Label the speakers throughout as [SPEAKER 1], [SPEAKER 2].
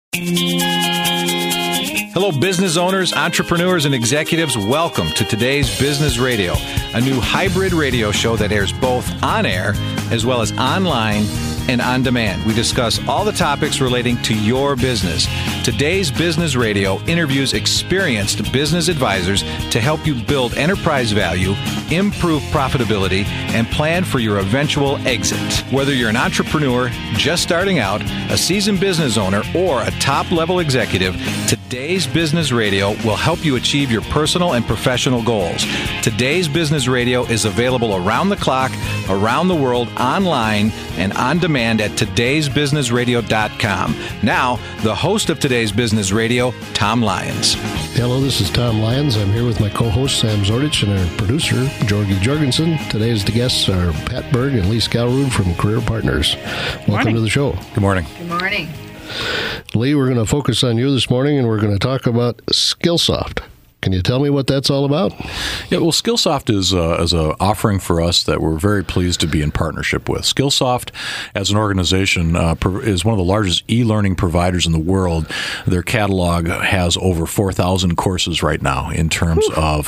[SPEAKER 1] Hello, business owners, entrepreneurs, and executives. Welcome to today's Business Radio, a new hybrid radio show that airs both on air as well as online and on demand. We discuss all the topics relating to your business. Today's Business Radio interviews experienced business advisors to help you build enterprise value, improve profitability, and plan for your eventual exit. Whether you're an entrepreneur just starting out, a seasoned business owner, or a top-level executive, today's Business Radio will help you achieve your personal and professional goals. Today's Business Radio is available around the clock, around the world, online, and on demand at todaysbusinessradio.com. Now, the host of today's Business Radio, Tom Lyons.
[SPEAKER 2] Hello, this is Tom Lyons. I'm here with my co-host, Sam Zordich, and our producer, Jorgie Jorgensen. Today's guests are Pat Berg and Lee Skalrud from Career Partners. Welcome to the show.
[SPEAKER 1] Good morning.
[SPEAKER 3] Good morning.
[SPEAKER 2] Lee, we're going to focus on you this morning, and we're going to talk about Skillsoft. Can you tell me what that's all about?
[SPEAKER 4] Yeah, well, Skillsoft is an offering for us that we're very pleased to be in partnership with. Skillsoft, as an organization, is one of the largest e-learning providers in the world. Their catalog has over 4,000 courses right now in terms of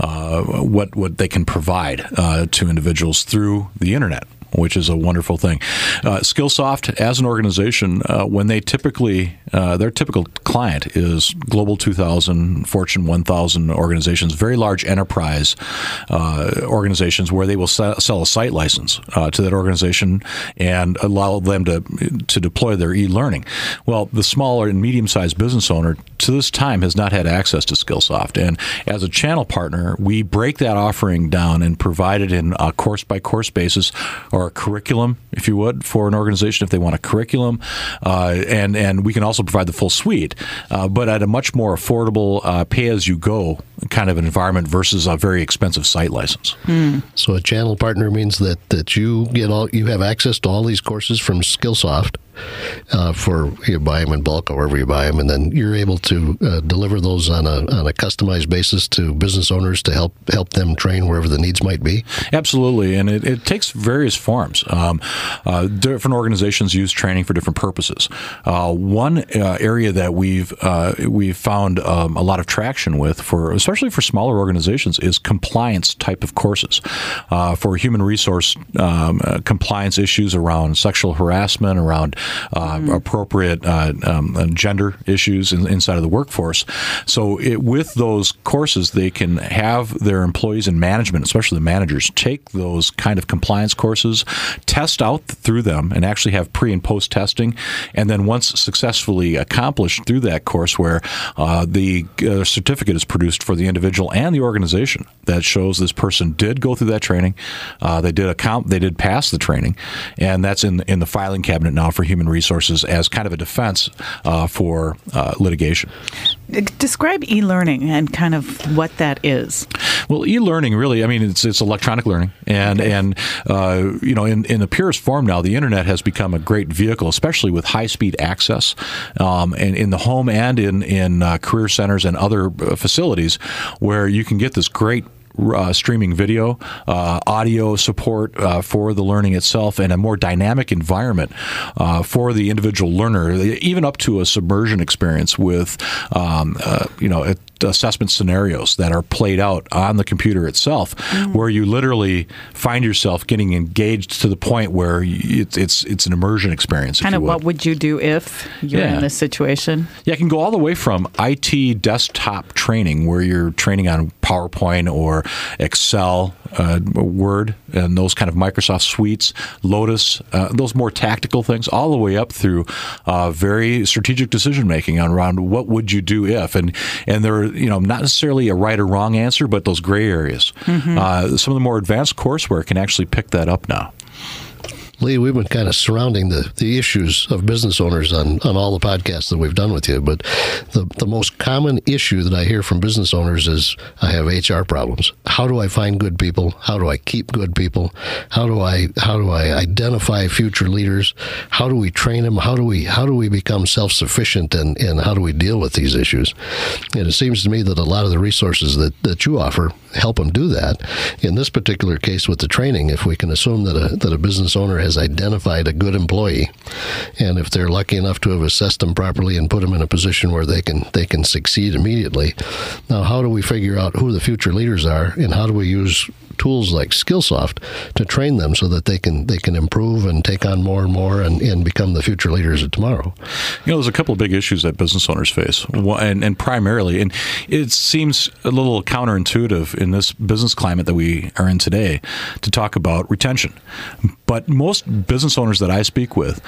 [SPEAKER 4] what they can provide to individuals through the internet, which is a wonderful thing. Skillsoft, as an organization, when they typically, their typical client is Global 2000, Fortune 1000 organizations, very large enterprise organizations where they will sell a site license to that organization and allow them to deploy their e-learning. Well, the smaller and medium-sized business owner to this time has not had access to Skillsoft. And as a channel partner, we break that offering down and provide it in a course-by-course basis, or a curriculum, if you would, for an organization if they want a curriculum. And we can also provide the full suite, but at a much more affordable pay-as-you-go kind of an environment versus a very expensive site license.
[SPEAKER 2] So a channel partner means that you have access to all these courses from Skillsoft. For you buy them in bulk, however you buy them, and then you're able to deliver those on a customized basis to business owners to help them train wherever the needs might be.
[SPEAKER 4] Absolutely, and it takes various forms. Different organizations use training for different purposes. One area that we've found a lot of traction with, especially for smaller organizations, is compliance type of courses for human resource compliance issues around sexual harassment, around appropriate gender issues inside of the workforce. So with those courses, they can have their employees and management, especially the managers, take those kind of compliance courses, test out through them, and actually have pre- and post-testing. And then once successfully accomplished through that courseware, the certificate is produced for the individual and the organization that shows this person did go through that training, they did pass the training, and that's in the filing cabinet now for human resources as kind of a defense for litigation.
[SPEAKER 3] Describe e-learning and kind of what that is.
[SPEAKER 4] Well, e-learning really, I mean, it's electronic learning, and in the purest form now, the internet has become a great vehicle, especially with high-speed access, and in the home and in career centers and other facilities where you can get this great streaming video, audio support for the learning itself, and a more dynamic environment for the individual learner, even up to a submersion experience with, assessment scenarios that are played out on the computer itself, where you literally find yourself getting engaged to the point where it's an immersion experience.
[SPEAKER 3] Kind of what would you do if you're in this situation?
[SPEAKER 4] Yeah, it can go all the way from IT desktop training, where you're training on PowerPoint or Excel, Word, and those kind of Microsoft suites, Lotus, those more tactical things, all the way up through very strategic decision making around what would you do if, and there are not necessarily a right or wrong answer, but those gray areas. Some of the more advanced courseware can actually pick that up now.
[SPEAKER 2] Lee, we've been kind of surrounding the issues of business owners on all the podcasts that we've done with you, but the most common issue that I hear from business owners is, I have HR problems. How do I find good people? How do I keep good people? How do I identify future leaders? How do we train them? How do we become self-sufficient, and how do we deal with these issues? And it seems to me that a lot of the resources that you offer help them do that. In this particular case with the training, if we can assume that a business owner has identified a good employee, and if they're lucky enough to have assessed them properly and put them in a position where they can succeed immediately. Now, how do we figure out who the future leaders are, and how do we use tools like Skillsoft to train them so that they can improve and take on more and more and become the future leaders of tomorrow?
[SPEAKER 4] There's a couple of big issues that business owners face, and primarily, and it seems a little counterintuitive in this business climate that we are in today to talk about retention. But most business owners that I speak with,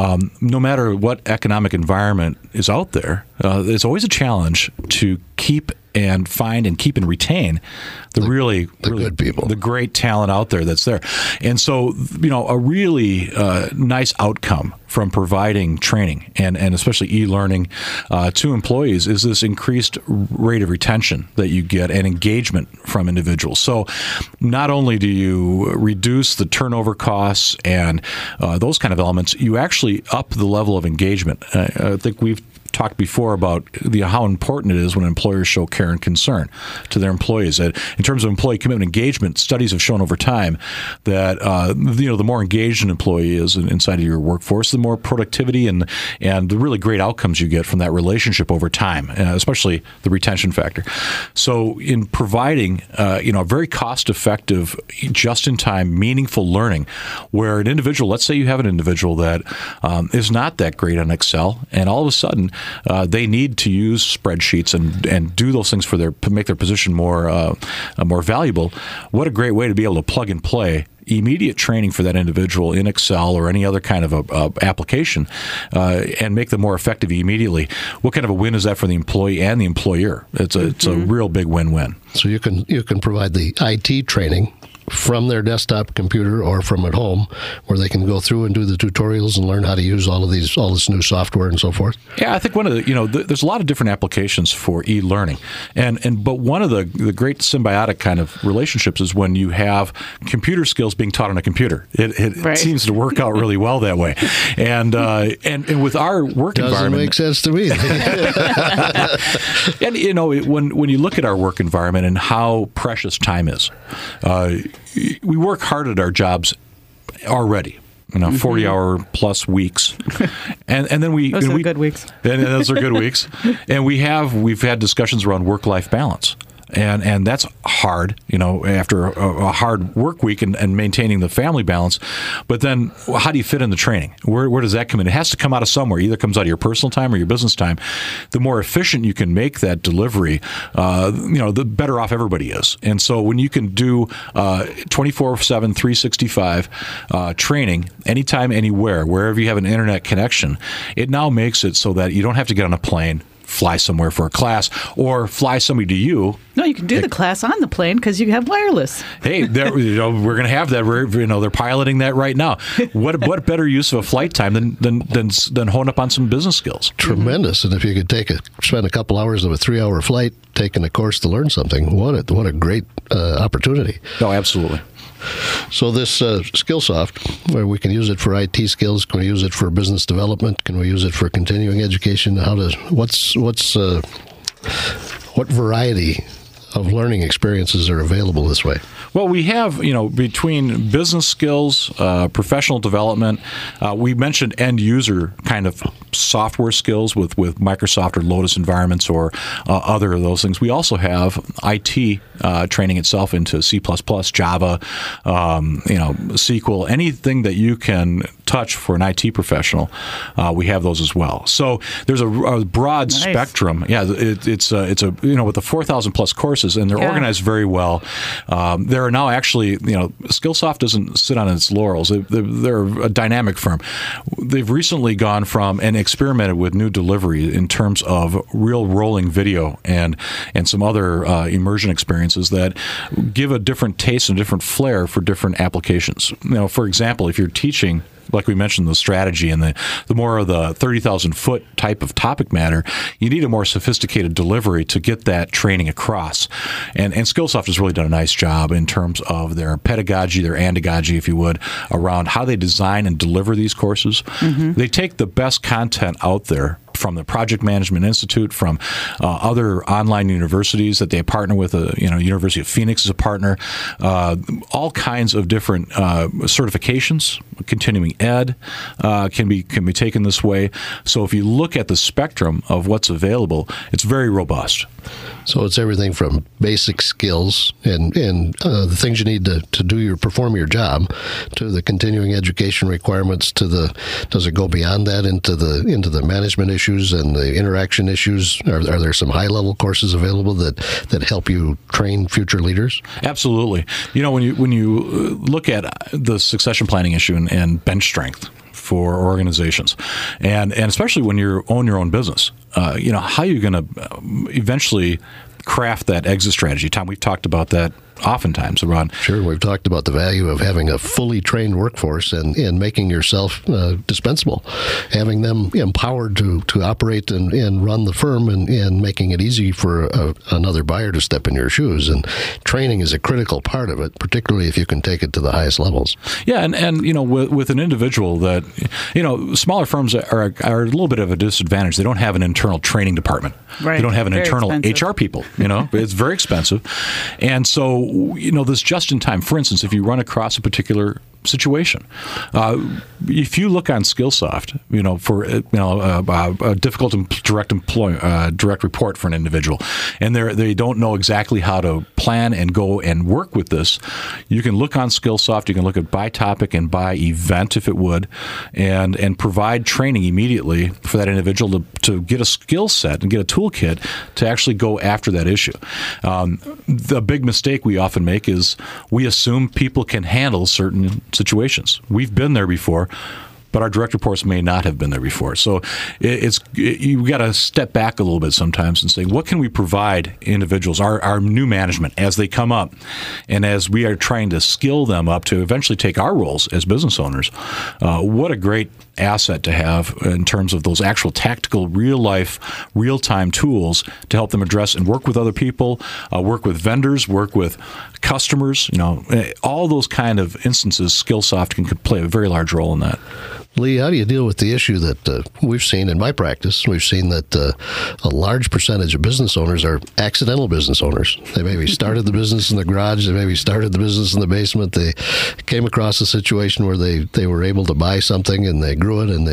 [SPEAKER 4] no matter what economic environment is out there, it's always a challenge to keep and find and keep and retain the really
[SPEAKER 2] good people,
[SPEAKER 4] the great talent out there that's there. And so, a really nice outcome from providing training and especially e-learning to employees is this increased rate of retention that you get and engagement from individuals. So not only do you reduce the turnover costs and those kind of elements, you actually up the level of engagement. I think we've talked before about how important it is when employers show care and concern to their employees. In terms of employee commitment engagement, studies have shown over time that the more engaged an employee is inside of your workforce, the more productivity and the really great outcomes you get from that relationship over time, especially the retention factor. So in providing a very cost-effective, just-in-time, meaningful learning, where an individual, let's say you have an individual that is not that great on Excel, and all of a sudden they need to use spreadsheets and do those things to make their position more valuable. What a great way to be able to plug and play immediate training for that individual in Excel or any other kind of application and make them more effective immediately. What kind of a win is that for the employee and the employer? It's a real big win-win.
[SPEAKER 2] So you can provide the IT training from their desktop computer or from at home, where they can go through and do the tutorials and learn how to use all this new software and so forth.
[SPEAKER 4] Yeah, I think one of the there's a lot of different applications for e-learning, but one of the great symbiotic kind of relationships is when you have computer skills being taught on a computer. It right. seems to work out really well that way, and with our work
[SPEAKER 2] doesn't
[SPEAKER 4] environment,
[SPEAKER 2] make sense to me.
[SPEAKER 4] And when you look at our work environment and how precious time is. We work hard at our jobs already. 40-hour plus weeks, and then
[SPEAKER 3] those are good weeks.
[SPEAKER 4] And those are good weeks, and we've had discussions around work-life balance. And that's hard, after a hard work week and maintaining the family balance. But then how do you fit in the training? Where does that come in? It has to come out of somewhere. Either comes out of your personal time or your business time. The more efficient you can make that delivery, the better off everybody is. And so when you can do 24/7, 365 training anytime, anywhere, wherever you have an internet connection, it now makes it so that you don't have to get on a plane, fly somewhere for a class, or fly somebody to you.
[SPEAKER 3] No, you can do the class on the plane because you have wireless.
[SPEAKER 4] Hey, we're going to have that. They're piloting that right now. What better use of a flight time than hone up on some business skills?
[SPEAKER 2] Tremendous. And if you could spend a couple hours of a 3-hour flight taking a course to learn something, what a great opportunity.
[SPEAKER 4] No, absolutely.
[SPEAKER 2] So this Skillsoft, where we can use it for IT skills, can we use it for business development? Can we use it for continuing education? What variety of learning experiences are available this way?
[SPEAKER 4] Well, we have, between business skills, professional development, we mentioned end user kind of software skills with Microsoft or Lotus environments or other of those things. We also have IT training itself into C++, Java, SQL, anything that you can touch for an IT professional. We have those as well. So there's a broad spectrum. Yeah, it's with the 4,000 plus courses, and they're organized very well. There are now actually, Skillsoft doesn't sit on its laurels. They're a dynamic firm. They've recently gone from and experimented with new delivery in terms of real rolling video and some other immersion experiences that give a different taste and different flair for different applications. For example, if you're teaching, like we mentioned, the strategy and the more of the 30,000-foot type of topic matter, you need a more sophisticated delivery to get that training across. And Skillsoft has really done a nice job in terms of their pedagogy, their andagogy, if you would, around how they design and deliver these courses. Mm-hmm. They take the best content out there from the Project Management Institute, from other online universities that they partner with. University of Phoenix is a partner. All kinds of different certifications, continuing ed can be taken this way. So if you look at the spectrum of what's available, it's very robust.
[SPEAKER 2] So it's everything from basic skills and the things you need to perform your job, to the continuing education requirements, does it go beyond that into the management issues and the interaction issues? Are there some high level courses available that help you train future leaders?
[SPEAKER 4] Absolutely. When you look at the succession planning issue and bench strength for organizations, and especially when you own your own business, how are you going to eventually craft that exit strategy? Tom, we've talked about that oftentimes around.
[SPEAKER 2] Sure, we've talked about the value of having a fully trained workforce and making yourself dispensable, having them empowered to operate and run the firm, and making it easy for another buyer to step in your shoes. And training is a critical part of it, particularly if you can take it to the highest levels.
[SPEAKER 4] Yeah, and with an individual that, smaller firms are a little bit of a disadvantage. They don't have an internal training department.
[SPEAKER 3] Right.
[SPEAKER 4] They don't have an
[SPEAKER 3] Very
[SPEAKER 4] internal
[SPEAKER 3] expensive.
[SPEAKER 4] HR people. It's very expensive. And so, this just in time, for instance, if you run across a particular situation, if you look on Skillsoft, for a difficult direct report for an individual, and they don't know exactly how to plan and go and work with this, you can look on Skillsoft. You can look at by topic and by event, if it would, and provide training immediately for that individual to get a skill set and get a toolkit to actually go after that issue. The big mistake we often make is we assume people can handle certain situations. We've been there before, but our direct reports may not have been there before. So you've got to step back a little bit sometimes and say, what can we provide individuals, our new management, as they come up, and as we are trying to skill them up to eventually take our roles as business owners? What a great asset to have in terms of those actual tactical, real-life, real-time tools to help them address and work with other people, work with vendors, work with customers. All those kind of instances, Skillsoft can play a very large role in that.
[SPEAKER 2] Lee, how do you deal with the issue that we've seen in my practice? We've seen that a large percentage of business owners are accidental business owners. They maybe started the business in the garage. They maybe started the business in the basement. They came across a situation where they were able to buy something and they grew it, and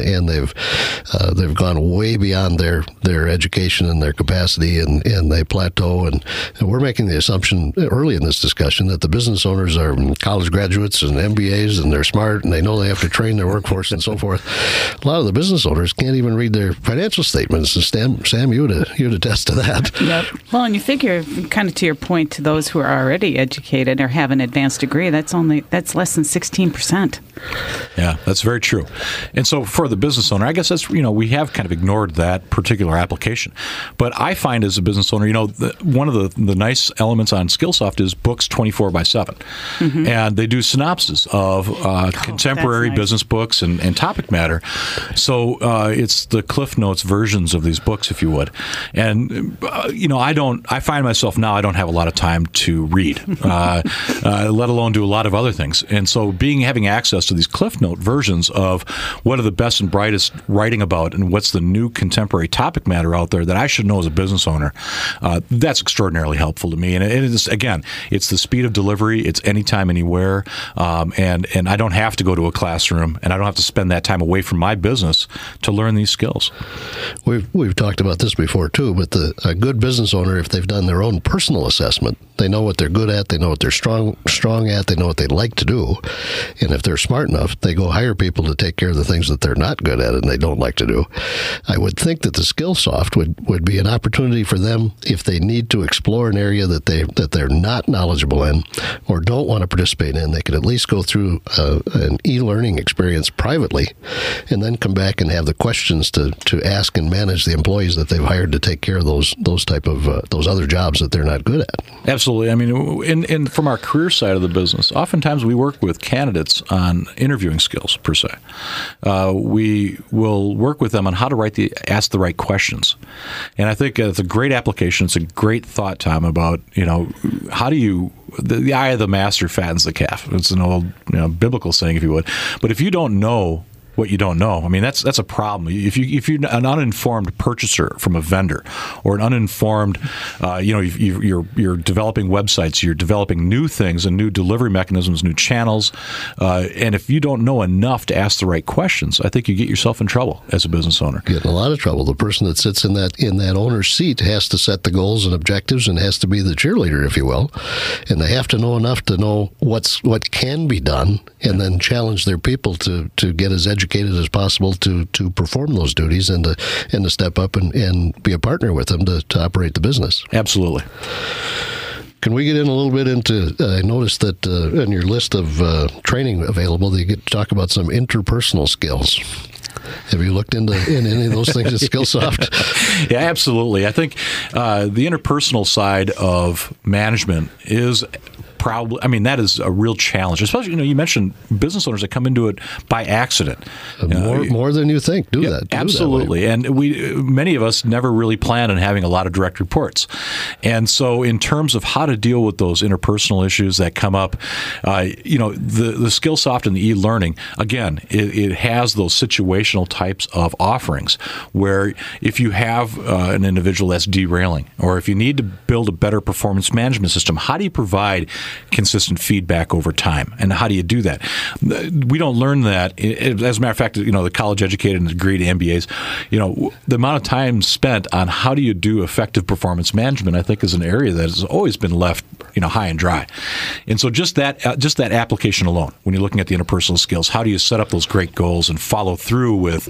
[SPEAKER 2] they've gone way beyond their education and their capacity, and they plateau. And we're making the assumption early in this discussion that the business owners are college graduates and MBAs, and they're smart and they know they have to train their workforce and so forth. A lot of the business owners can't even read their financial statements. And Sam, you would attest to that.
[SPEAKER 3] Yep. Well, and you figure, kind of to your point, to those who are already educated or have an advanced degree, that's less than 16%.
[SPEAKER 4] Yeah, that's very true. And so for the business owner, I guess that's, we have kind of ignored that particular application. But I find as a business owner, one of the nice elements on Skillsoft is books 24/7. Mm-hmm. And they do synopsis of contemporary
[SPEAKER 3] nice.
[SPEAKER 4] business books and topic matter. So it's the Cliff Notes versions of these books, if you would. And, I find myself now, I don't have a lot of time to read, let alone do a lot of other things. And so having access to these Cliff Note versions of what are the best and brightest writing about and what's the new contemporary topic matter out there that I should know as a business owner, that's extraordinarily helpful to me. And it is, again, it's the speed of delivery. It's anytime, anywhere. And I don't have to go to a classroom, and I don't have to spend that time away from my business to learn these skills.
[SPEAKER 2] We've talked about this before too, but a good business owner, if they've done their own personal assessment, they know what they're good at, they know what they're strong at, they know what they like to do, and if they're smart enough, they go hire people to take care of the things that they're not good at and they don't like to do. I would think that the Skillsoft would be an opportunity for them if they need to explore an area that they're not knowledgeable in or don't want to participate in. They could at least go through an e-learning experience privately, and then come back and have the questions to ask and manage the employees that they've hired to take care of those type of those other jobs that they're not good at.
[SPEAKER 4] Absolutely. I mean, from our career side of the business, oftentimes we work with candidates on interviewing skills per se. We will work with them on how to ask the right questions, and I think it's a great application. It's a great thought, Tom, about how do you. The eye of the master fattens the calf. It's an old biblical saying, if you would. But if you don't know what you don't know. I mean, that's a problem. If you're an uninformed purchaser from a vendor, or an uninformed, you're developing websites, you're developing new things and new delivery mechanisms, new channels, and if you don't know enough to ask the right questions, I think you get yourself in trouble as a business owner.
[SPEAKER 2] Get in a lot of trouble. The person that sits in that owner's seat has to set the goals and objectives and has to be the cheerleader, if you will, and they have to know enough to know what can be done, and then challenge their people to get as educated as possible to perform those duties and to step up and be a partner with them to operate the business.
[SPEAKER 4] Absolutely.
[SPEAKER 2] Can we get in a little bit into, I noticed that in your list of training available, you get to talk about some interpersonal skills. Have you looked into any of those things at Skillsoft?
[SPEAKER 4] Yeah, absolutely. I think the interpersonal side of management is probably, that is a real challenge. Especially, you mentioned business owners that come into it by accident.
[SPEAKER 2] More than you think do that.
[SPEAKER 4] Absolutely. And many of us never really plan on having a lot of direct reports. And so in terms of how to deal with those interpersonal issues that come up, the Skillsoft and the e-learning, again, it has those situational types of offerings where if you have an individual that's derailing, or if you need to build a better performance management system, how do you provide consistent feedback over time, and how do you do that? We don't learn that. As a matter of fact, the college educated and degree to MBAs, the amount of time spent on how do you do effective performance management, I think, is an area that has always been left high and dry. And so just that application alone, when you're looking at the interpersonal skills, how do you set up those great goals and follow through with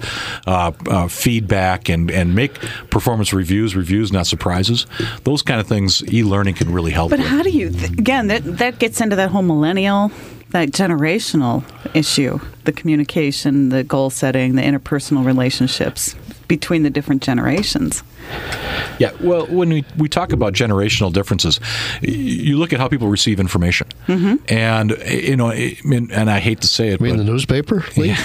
[SPEAKER 4] feedback and make performance reviews, not surprises? Those kind of things e-learning can really help with.
[SPEAKER 3] But how do you, again, that gets into that whole millennial, that generational issue, the communication, the goal setting, the interpersonal relationships between the different generations.
[SPEAKER 4] Yeah, well, when we talk about generational differences, you look at how people receive information, and and I hate to say it,
[SPEAKER 2] in the newspaper,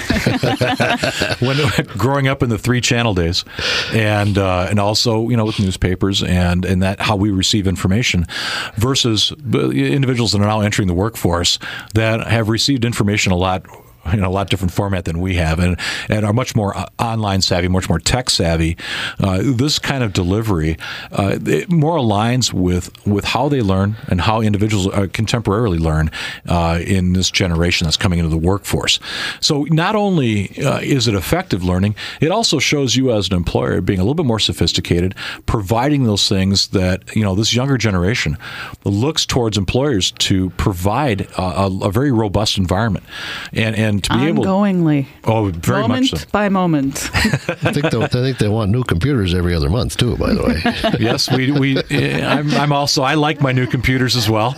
[SPEAKER 4] when growing up in the 3-channel days, and also with newspapers and that how we receive information, versus individuals that are now entering the workforce that have received information a lot different format than we have, and are much more online savvy, much more tech savvy. This kind of delivery it more aligns with how they learn and how individuals contemporarily learn in this generation that's coming into the workforce. So not only is it effective learning, it also shows you as an employer being a little bit more sophisticated, providing those things that this younger generation looks towards employers to provide a very robust environment and to be
[SPEAKER 3] ongoingly.
[SPEAKER 4] Very
[SPEAKER 3] moment
[SPEAKER 4] much so.
[SPEAKER 3] By moment.
[SPEAKER 2] I think they want new computers every other month too, by the way.
[SPEAKER 4] Yes, I'm also, I like my new computers as well,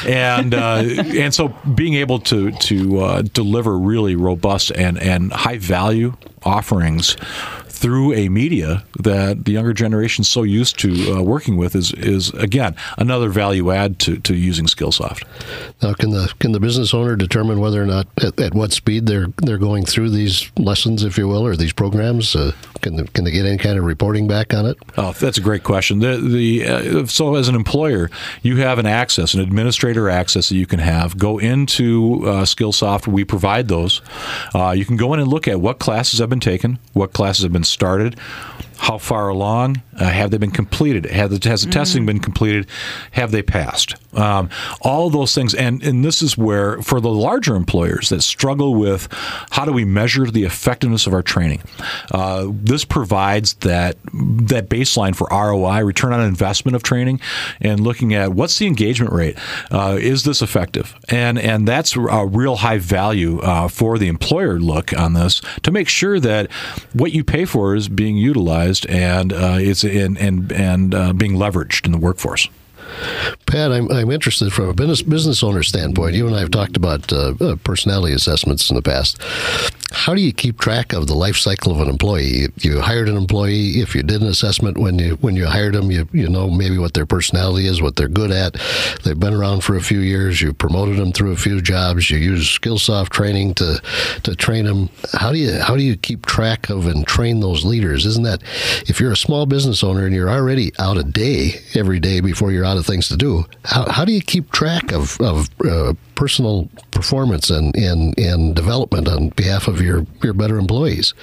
[SPEAKER 4] and so being able to deliver really robust and high value offerings through a media that the younger generation is so used to working with is again another value add to using Skillsoft.
[SPEAKER 2] Now, can the business owner determine whether or not at what speed they're going through these lessons, if you will, or these programs? Can they get any kind of reporting back on it?
[SPEAKER 4] Oh, that's a great question. So as an employer, you have an administrator access that you can have. Go into Skillsoft. We provide those. You can go in and look at what classes have been taken, what classes have been started, how far along, have they been completed, has the testing been completed, have they passed, all of those things. And this is where, for the larger employers that struggle with how do we measure the effectiveness of our training, this provides that baseline for ROI, return on investment of training, and looking at what's the engagement rate, is this effective, and that's a real high value for the employer look on this, to make sure that what you pay for is being utilized and it's being leveraged in the workforce.
[SPEAKER 2] Pat, I'm interested from a business owner standpoint. You and I have talked about personality assessments in the past. How do you keep track of the life cycle of an employee? You hired an employee. If you did an assessment when you hired them, you know maybe what their personality is, what they're good at. They've been around for a few years. You promoted them through a few jobs. You use Skillsoft training to train them. How do you keep track of and train those leaders? Isn't that, if you're a small business owner and you're already every day before you're out of things to do, how do you keep track of personal performance and development on behalf of your better employees?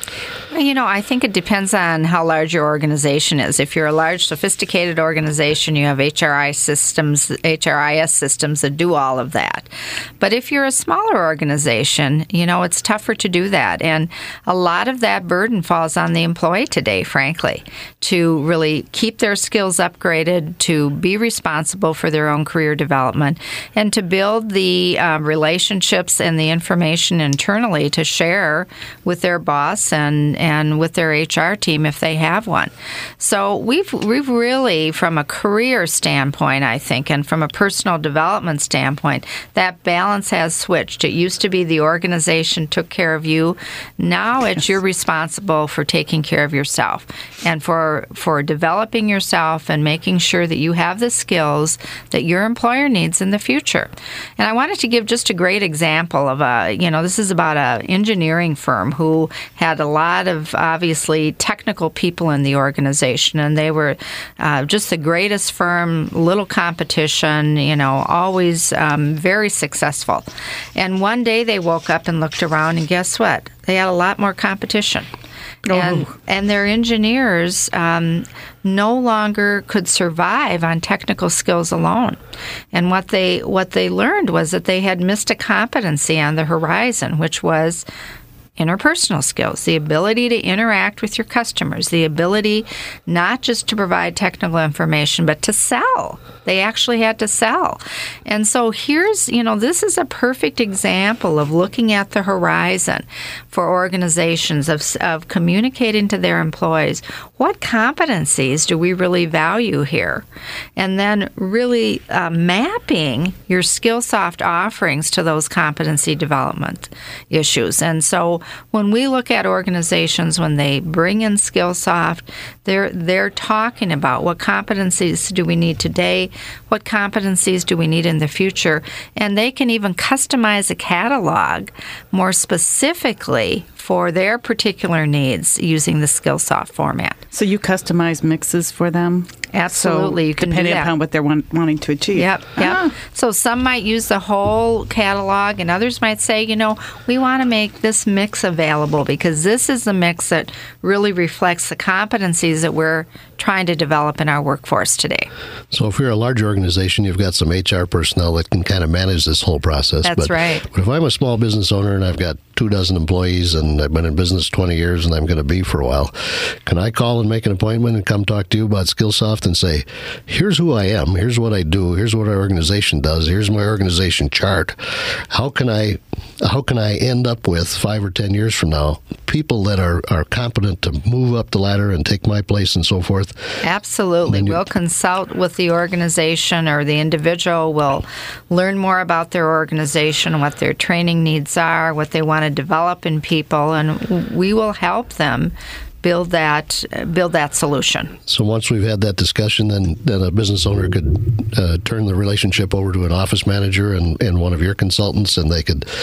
[SPEAKER 5] I think it depends on how large your organization is. If you're a large, sophisticated organization, you have HRIS systems that do all of that. But if you're a smaller organization, it's tougher to do that. And a lot of that burden falls on the employee today, frankly, to really keep their skills upgraded, to be responsible for their own career development, and to build the relationships and the information internally to share with their boss and with their HR team if they have one. So we've really, from a career standpoint, I think, and from a personal development standpoint, that balance has switched. It used to be the organization took care of you. Now it's you're responsible for taking care of yourself and for developing yourself and making sure that you have the skills that your employer needs in the future. And I wanted to give just a great example of this is about an engineering firm who had a lot of obviously technical people in the organization, and they were just the greatest firm, little competition, always very successful. And one day they woke up and looked around, and guess what? They had a lot more competition. And their engineers no longer could survive on technical skills alone. And what they learned was that they had missed a competency on the horizon, which was interpersonal skills, the ability to interact with your customers, the ability not just to provide technical information, but to sell. They actually had to sell. And so here's, this is a perfect example of looking at the horizon for organizations of communicating to their employees, what competencies do we really value here? And then really mapping your Skillsoft offerings to those competency development issues. And so when we look at organizations, when they bring in Skillsoft, they're talking about what competencies do we need today, what competencies do we need in the future, and they can even customize a catalog more specifically for their particular needs using the Skillsoft format.
[SPEAKER 3] So you customize mixes for them?
[SPEAKER 5] Absolutely.
[SPEAKER 3] So
[SPEAKER 5] you can
[SPEAKER 3] depending
[SPEAKER 5] do that.
[SPEAKER 3] upon what they're wanting to achieve.
[SPEAKER 5] Yep. So some might use the whole catalog, and others might say, we want to make this mix available because this is the mix that really reflects the competencies that we're trying to develop in our workforce today.
[SPEAKER 2] So if you're a large organization, you've got some HR personnel that can kind of manage this whole process.
[SPEAKER 5] That's right.
[SPEAKER 2] But if I'm a small business owner and I've got 24 employees and I've been in business 20 years and I'm going to be for a while, can I call and make an appointment and come talk to you about Skillsoft and say, here's who I am, here's what I do, here's what our organization does, here's my organization chart. How can I end up with 5 or 10 years from now people that are competent to move up the ladder and take my place and so forth?
[SPEAKER 5] Absolutely. We'll consult with the organization, or the individual will learn more about their organization, what their training needs are, what they want to develop in people, and we will help them build that solution.
[SPEAKER 2] So once we've had that discussion, then a business owner could turn the relationship over to an office manager and one of your consultants, and they could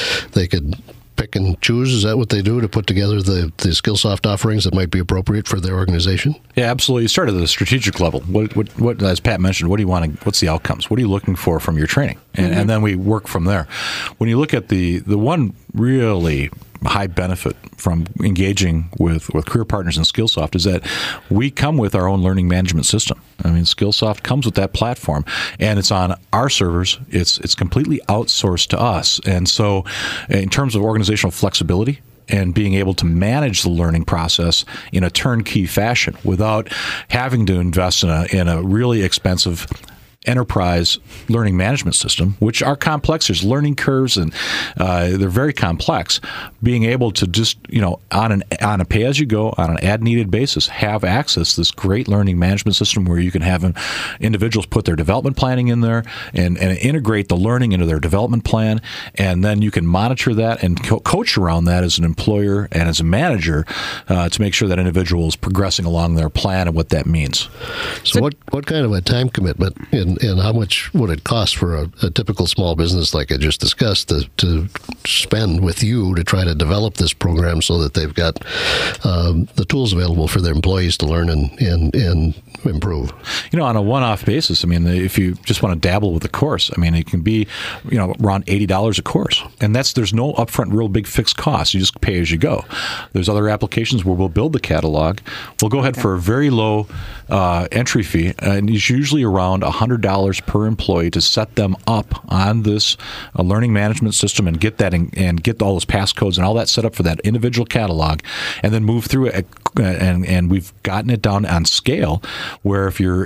[SPEAKER 2] pick and choose. Is that what they do to put together the Skillsoft offerings that might be appropriate for their organization?
[SPEAKER 4] Yeah, absolutely. You start at the strategic level. What as Pat mentioned, what do you want to, what's the outcomes? What are you looking for from your training? And then we work from there. When you look at the one really high benefit from engaging with career partners in Skillsoft is that we come with our own learning management system. I mean, Skillsoft comes with that platform, and it's on our servers. It's completely outsourced to us. And so in terms of organizational flexibility and being able to manage the learning process in a turnkey fashion without having to invest in a really expensive enterprise learning management system, which are complex. There's learning curves, and they're very complex. Being able to just, on a pay-as-you-go, on an ad-needed basis, have access to this great learning management system where you can have individuals put their development planning in there and integrate the learning into their development plan, and then you can monitor that and coach around that as an employer and as a manager to make sure that individual is progressing along their plan and what that means.
[SPEAKER 2] So what kind of a time commitment and how much would it cost for a typical small business like I just discussed to spend with you to try to develop this program so that they've got the tools available for their employees to learn and improve?
[SPEAKER 4] on a one-off basis, I mean, if you just want to dabble with the course, I mean, it can be, around $80 a course. And there's no upfront real big fixed cost. You just pay as you go. There's other applications where we'll build the catalog. We'll go ahead for a very low entry fee, and it's usually around $100 per employee to set them up on this learning management system and get that and get all those passcodes and all that set up for that individual catalog, and then move through it. And we've gotten it down on scale where if you're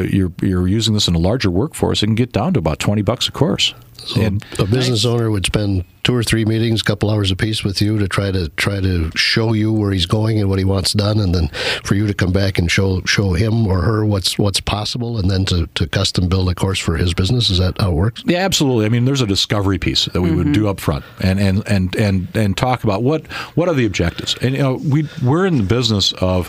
[SPEAKER 4] using this in a larger workforce, it can get down to about $20 a course.
[SPEAKER 2] So a business owner would spend 2 or 3 meetings, a couple hours apiece with you to try to show you where he's going and what he wants done, and then for you to come back and show him or her what's possible, and then to custom build a course for his business. Is that how it works?
[SPEAKER 4] Yeah, absolutely. I mean, there's a discovery piece that we would do up front and talk about what are the objectives. And we're in the business of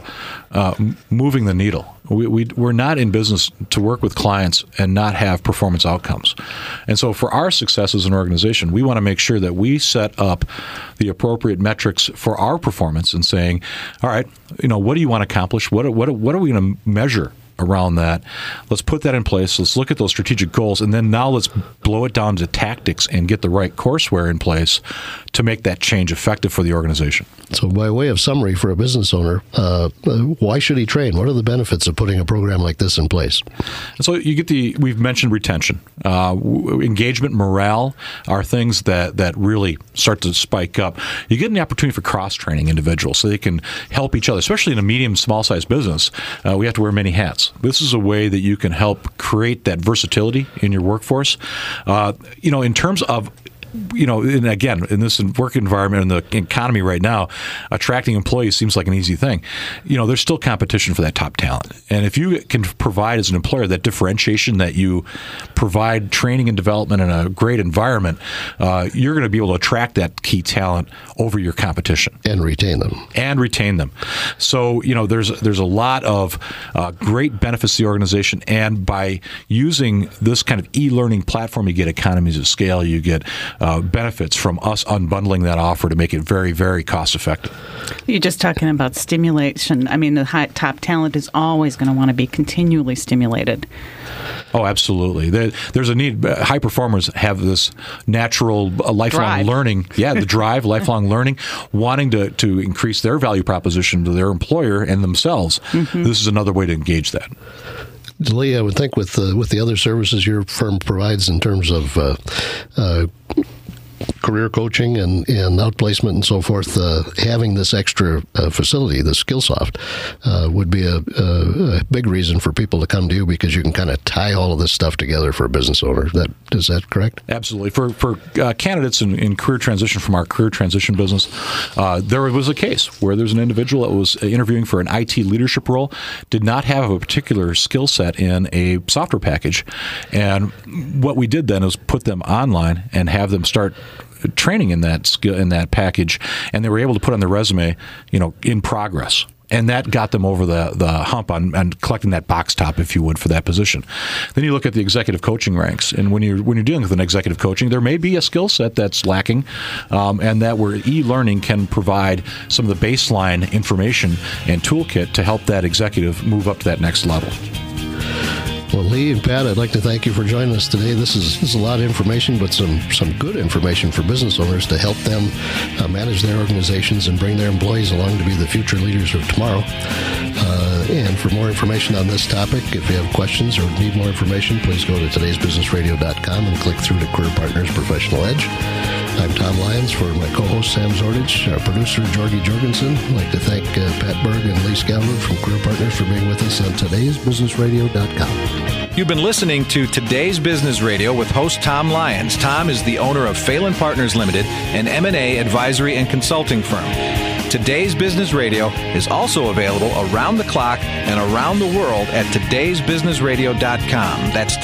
[SPEAKER 4] moving the needle. We're not in business to work with clients and not have performance outcomes. And so for our success as an organization, we want to make sure that we set up the appropriate metrics for our performance and saying, all right, what do you want to accomplish? What are we going to measure around that? Let's put that in place. Let's look at those strategic goals, and then now let's blow it down to tactics and get the right courseware in place to make that change effective for the organization.
[SPEAKER 2] So by way of summary for a business owner, why should he train? What are the benefits of putting a program like this in place?
[SPEAKER 4] So you get we've mentioned retention. Engagement, morale are things that really start to spike up. You get an opportunity for cross-training individuals so they can help each other, especially in a medium, small-sized business. We have to wear many hats. This is a way that you can help create that versatility in your workforce. In terms of and again, in this work environment, in the economy right now, attracting employees seems like an easy thing. There's still competition for that top talent. And if you can provide as an employer that differentiation, that you provide training and development in a great environment, you're going to be able to attract that key talent over your competition.
[SPEAKER 2] And retain them.
[SPEAKER 4] So, there's a lot of great benefits to the organization. And by using this kind of e-learning platform, you get economies of scale, you get benefits from us unbundling that offer to make it very, very cost effective.
[SPEAKER 3] You're just talking about stimulation. I mean, the top talent is always going to want to be continually stimulated.
[SPEAKER 4] Oh, absolutely. There's a need. High performers have this natural lifelong learning. Yeah, the drive, lifelong learning, wanting to increase their value proposition to their employer and themselves. This is another way to engage that.
[SPEAKER 2] Lee, I would think with the other services your firm provides in terms of career coaching and outplacement and so forth, having this extra facility, the Skillsoft, would be a big reason for people to come to you, because you can kind of tie all of this stuff together for a business owner. Is that correct?
[SPEAKER 4] Absolutely. For candidates in career transition from our career transition business, there was a case where there's an individual that was interviewing for an IT leadership role, did not have a particular skill set in a software package. And what we did then is put them online and have them start training in that skill, in that package, and they were able to put on their resume, in progress. And that got them over the hump on collecting that box top, if you would, for that position. Then you look at the executive coaching ranks, and when you're dealing with an executive coaching, there may be a skill set that's lacking, and that where e-learning can provide some of the baseline information and toolkit to help that executive move up to that next level.
[SPEAKER 2] Well, Lee and Pat, I'd like to thank you for joining us today. This is a lot of information, but some good information for business owners to help them manage their organizations and bring their employees along to be the future leaders of tomorrow. And for more information on this topic, if you have questions or need more information, please go to todaysbusinessradio.com and click through to Career Partners Professional Edge. I'm Tom Lyons for my co-host Sam Zordich, our producer Jorgie Jorgensen. I'd like to thank Pat Berg and Lee Scalvard from Career Partners for being with us on todaysbusinessradio.com.
[SPEAKER 1] You've been listening to Today's Business Radio with host Tom Lyons. Tom is the owner of Phelan Partners Limited, an M&A advisory and consulting firm. Today's Business Radio is also available around the clock and around the world at todaysbusinessradio.com. That's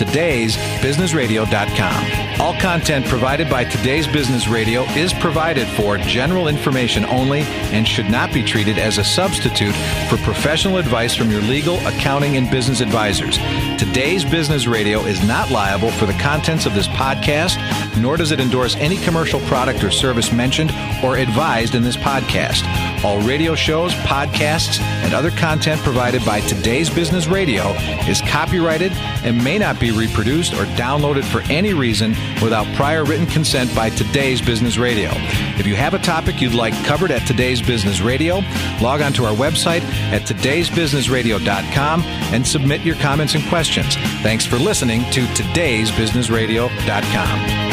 [SPEAKER 1] todaysbusinessradio.com. All content provided by Today's Business Radio is provided for general information only and should not be treated as a substitute for professional advice from your legal, accounting, and business advisors. Today's Business Radio is not liable for the contents of this podcast, nor does it endorse any commercial product or service mentioned or advised in this podcast. All radio shows, podcasts, and other content provided by Today's Business Radio is copyrighted and may not be reproduced or downloaded for any reason without prior written consent by Today's Business Radio. If you have a topic you'd like covered at Today's Business Radio, log on to our website at todaysbusinessradio.com and submit your comments and questions. Thanks for listening to todaysbusinessradio.com.